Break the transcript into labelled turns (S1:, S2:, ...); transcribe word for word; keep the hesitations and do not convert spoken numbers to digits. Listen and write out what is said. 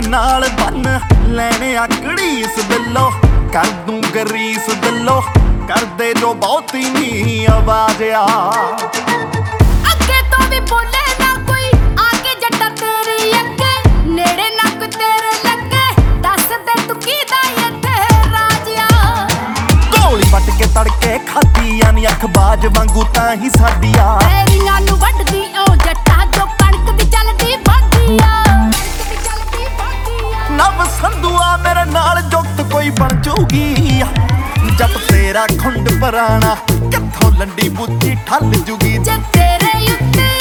S1: नाल बन लैने आकड़ी इस बिलो कर दूं गरीस दिलो कर दे जो बहुत ही नी आवाज आ
S2: अगे तो भी बोले ना कोई आके जट्टा तेरी अगे नेड़े नक तेरे लगे दस दे तू कीदा इत्थे राजिया
S1: गोली वट के तड़के खादी यानी अखबाज वांगू तां ही साडिया
S2: तेरियां नू वड्डदी ओ जट्टा जो कणक दी चलदी भागिया
S1: नव संधुआ मेरे नाल जुगत कोई बन जूगी जब तेरा खुंड पराना कित्थों लंडी बूची ठल जूगी
S2: जे तेरे उत्ते